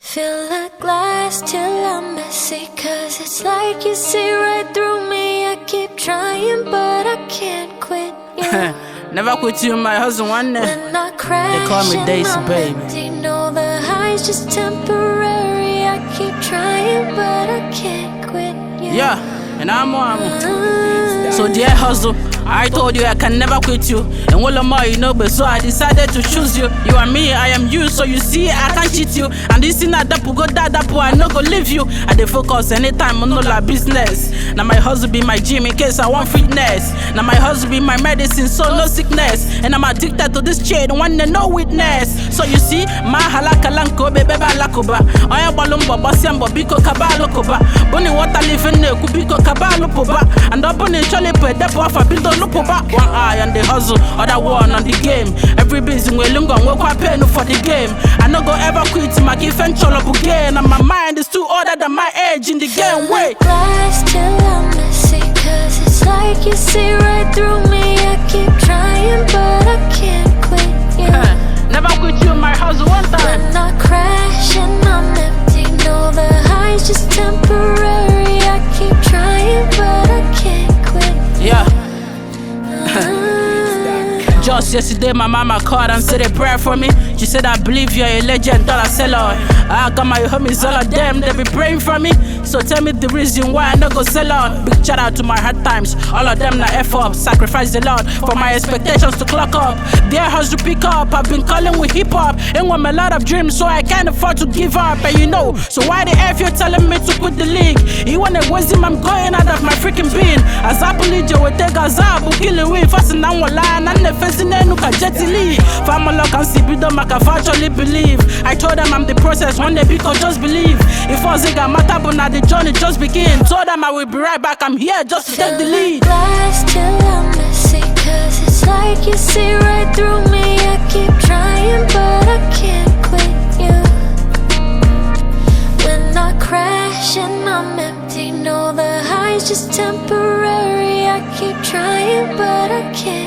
Fill the glass till I'm messy, 'cause it's like you see right through me. I keep trying, but I can't quit you. Never quit you, my husband, one day. When I crash, they call me Daisy, baby. You know the high's just temporary. I keep trying, but I can't quit you. Yeah, and I'm so dear hustle, I told you I can never quit you. And all of more, you know, but so I decided to choose you. You are me, I am you, so you see I can't cheat you. And this thing that go that I no go leave you. I dey focus anytime on all our business. Now my hustle be my gym in case I want fitness. Now my hustle be my medicine, so no sickness. And I'm addicted to this chain, one day no witness. So you see, my halakalanko bebe balakoba. Oya balumba basiambo biko kabalo koba. Boni water living ne kubiko kabalo poba. And up on chole pe depo afa bindo lupoba. One eye on the hustle, other one on the game. Every busy we lungo we kwa pay for the game. I no go ever quit my given cholo again. And my mind is too older than my age in the game. Wait. Glass till I'm messy, 'cause it's like you see right through me. I keep trying, but I can't quit you. Never quit you, my hustle one time. When I crash and I'm empty, know the high's just temporary. I keep trying, but I can't quit. Yeah. Just yesterday, my mama called and said a prayer for me. She said, I believe you're a legend, dollar seller. I got my homies, all of them, they be praying for me. So tell me the reason why I no go sell out. Big shout out to my hard times, all of them na F up. Sacrifice a lot for my expectations to clock up. Their house to pick up, I've been calling with hip hop. And with a lot of dreams, so I can't afford to give up. And you know, so why the F you're telling me to quit the league? You wanna waste him, I'm going out of my freaking being. As I believe you will take a zabu, kill it with fast and I'm line and the face in the jetty. Family can see them, I can actually believe. I told them I'm the process, one day because just believe. If I was a matter, but now the journey just begin. Told them I will be right back, I'm here just to take the lead. Glass till I'm messy, 'cause it's like you see right through me. I keep trying, but I can't quit you. When I crash and I'm empty, know the high's just temporary. I keep trying, but I can't